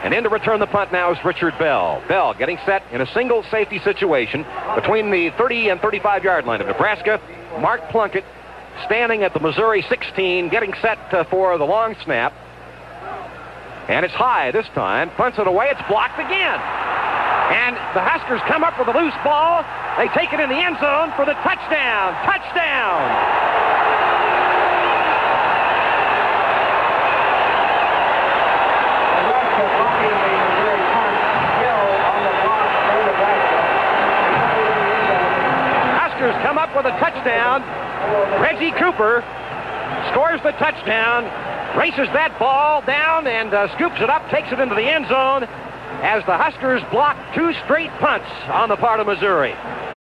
And in to return the punt now is Richard Bell. Bell getting set in a single safety situation between the 30 and 35-yard line of Nebraska. Mark Plunkett standing at the Missouri 16, getting set for the long snap. And it's high this time. Punts it away. It's blocked again. And the Huskers come up with a loose ball. They take it in the end zone for the touchdown. Touchdown! Come up with a touchdown. Reggie Cooper scores the touchdown, races that ball down and scoops it up, takes it into the end zone as the Huskers block 2 straight punts on the part of Missouri.